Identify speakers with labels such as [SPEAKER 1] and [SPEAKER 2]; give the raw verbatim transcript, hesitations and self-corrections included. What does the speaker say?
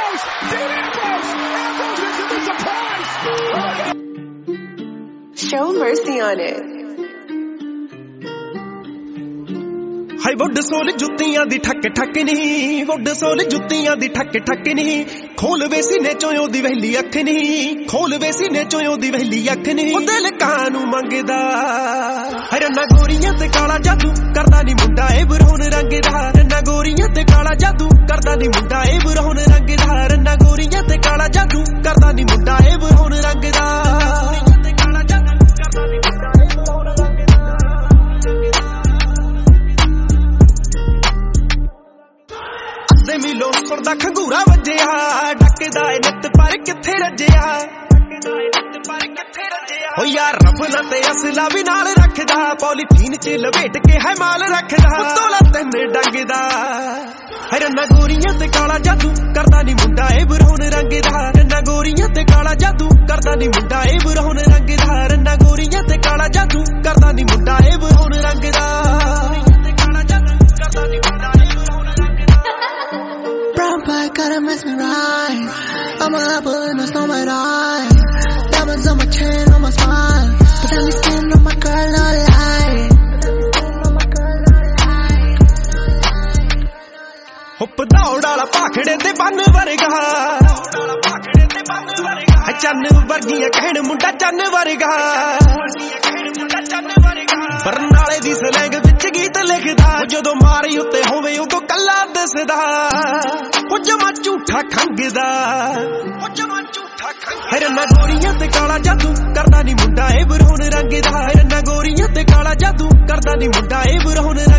[SPEAKER 1] Ambrose, Dean Ambrose, Ambrose into the surprise.
[SPEAKER 2] Show mercy on it.
[SPEAKER 3] High wood sole ਜੁੱਤੀਆਂ ਦੀ ਠੱਕ ਠੱਕ ਨਹੀਂ, wood sole ਜੁੱਤੀਆਂ ਦੀ ਠੱਕ ਠੱਕ ਨਹੀਂ, ਖੋਲ ਵੇ ਸੀਨੇ ਚੋਂ ਉਹਦੀ ਵਹਿਲੀ ਅੱਖ ਨਹੀਂ, ਖੋਲ ਵੇ ਸੀਨੇ ਚੋਂ ਉਹਦੀ ਵਹਿਲੀ ਅੱਖ ਨਹੀਂ, ਉਹ ਦਿਲ ਕਾਂ ਨੂੰ ਮੰਗਦਾ ਰੰਨਾ ਗੋਰੀਆਂ ਤੇ ਕਾਲਾ ਜਾਦੂ ਕਰਦਾ ਨੀ ਮੁੰਡਾ ਇਹ ਬਰੌਨ ਰੰਗ ਦਾ, ਰੰਨਾ ਗੋਰੀਆਂ ਤੇ ਕਾਲਾ ਜਾਦੂ ਕਰਦਾ ਨੀ ਮੁੰਡਾ ਇਹ ਬਰੌਨ ਰੰਗ ਦਾ, ਰੰਨਾ ਗੋਰੀਆਂ ਤੇ ਕਾਲਾ ਜਾਦੂ ਕਰਦਾ ਨੀ ਮੁੰਡਾ ਇਹ ਬਰੌਨ ਰੰਗ ਦਾ। ਮਿਲੋ ਸੁਣਦਾ ਖੰਗੂਰਾ ਵੱਜਿਆ, ਡੱਕਦਾ ਏ ਨਿੱਤ ਪਰ ਕਿੱਥੇ ਰੱਜਿਆ, ਓ ਯਾਰ ਰੱਬ ਨਾ ਤੇ ਅਸਲਾ ਵੀ ਨਾਲ ਰੱਖਦਾ, ਪੋਲੀਥੀਨ ਚ ਲਪੇਟ ਕੇ ਹੈ ਮਾਲ ਰੱਖਦਾ, ਤੋਲਾ ਤਿੰਨ ਡੰਗਦਾ ਰੰਨਾ ਗੋਰੀਆਂ ਤੇ ਕਾਲਾ ਜਾਦੂ ਕਰਦਾ ਨੀ ਮੁੰਡਾ ਇਹ ਬਰੌਨ ਰੰਗ ਦਾ, ਰੰਨਾ ਗੋਰੀਆਂ ਤੇ ਕਾਲਾ ਜਾਦੂ ਕਰਦਾ ਨੀ ਮੁੰਡਾ ਇਹ ਬਰੌਨ ਰੰਗ ਦਾ, ਰੰਨਾ ਗੋਰੀਆਂ ਤੇ ਕਾਲਾ ਜਾਦੂ ਕਰਦਾ ਨੀ ਮੁੰਡਾ ਇਹ ਬਰੌਨ ਰੰਗ ਦਾ।
[SPEAKER 4] Brown bag gotta mess me right. I'm a apple and it's not my eye. Diamonds on my chin, on my spine, but then they skin on my girl, not lie.
[SPEAKER 3] ਹੁੱਪ ਦੌੜ ਵਾਲਾ ਭਾਖੜੇ ਤੇ ਬੰਨ ਵਰਗਾ, ਚੰਨ ਵਰਗੀਆਂ ਕਹਿਣ ਮੁੰਡਾ ਚੰਨ ਵਰਗਾ, ਬਰਨਾਲੇ ਦੀ ਸਲੈਂਗ ਵਿੱਚ ਗੀਤ ਲਿਖਦਾ, ਜਦੋਂ ਮਾਰੀ ਉੱਤੇ ਹੋਵੇ ਉਦੋਂ ਕੱਲਾ ਦਿਸਦਾ, ਉਹ ਜਮਾ ਝੂਠਾ ਖੰਗਦਾ, ਉਹ ਜਮਾ ਝੂਠਾ ਖੰਗਦਾ ਰੰਨਾ ਗੋਰੀਆਂ ਤੇ ਕਾਲਾ ਜਾਦੂ ਕਰਦਾ ਨੀ ਮੁੰਡਾ ਇਹ ਬਰੌਨ ਰੰਗ ਦਾ, ਰੰਨਾ ਗੋਰੀਆਂ ਤੇ ਕਾਲਾ ਜਾਦੂ ਕਰਦਾ ਨੀ ਮੁੰਡਾ ਇਹ ਬਰੌਨ